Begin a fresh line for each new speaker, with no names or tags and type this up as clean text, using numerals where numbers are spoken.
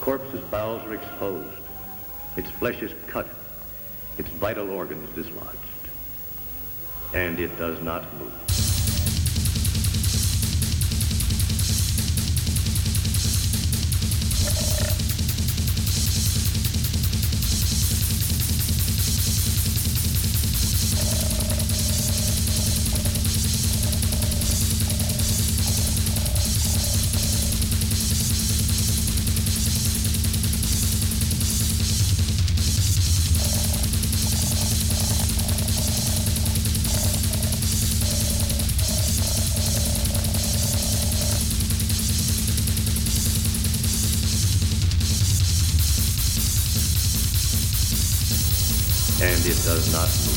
corpse's bowels are exposed. Its flesh is cut. Its vital organs dislodged. And it does not move. And it does not move.